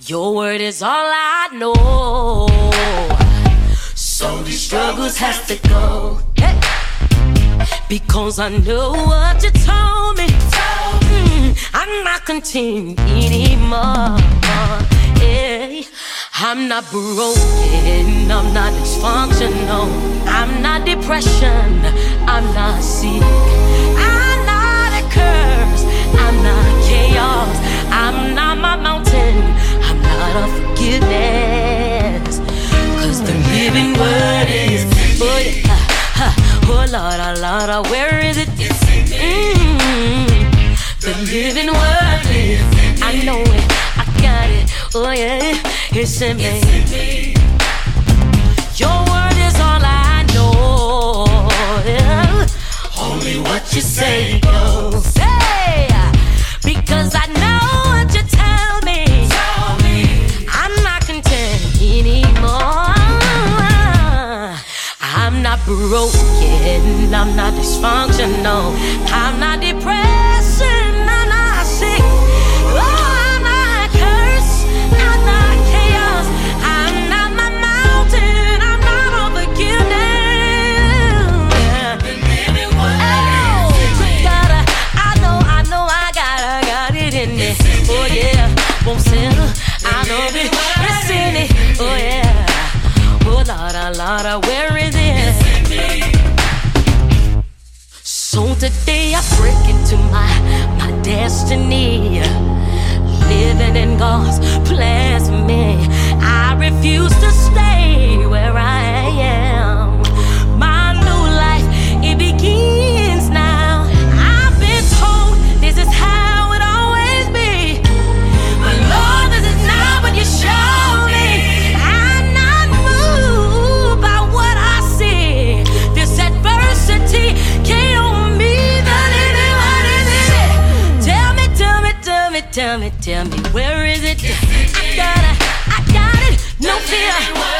Your word is all I know. So these struggles has to go. Hey. Because I know what you told me. I'm not content anymore. Yeah. I'm not broken, I'm not dysfunctional, I'm not depression, I'm not sick, I'm not a curse, I'm not chaos, I'm not my mountain, I'm not unforgiveness. Cause the living word is, oh yeah, oh Lord, where is it? The living word is, I know it, I got it, oh yeah, it's in me. Your word is all I know, yeah. Only what you say goes, hey, because I know what you tell me. I'm not content anymore. I'm not broken, I'm not dysfunctional, I'm not depressed, I'm not sick, I'm not cursed, I'm not chaos, I'm not my mountain, I'm not unforgiveness. I got it in me. Oh yeah, won't settle, I know it, it's in it. Oh yeah, oh Lord, where is it? So today I break into my destiny, living in God's plans for me. I refuse to stay where I am. My new life, it begins now. I've been told this is how it always be, but Lord, this is not what you show me. I'm not moved by what I see. This adversity can't hold me. Tell me, where is it? I got it, no fear.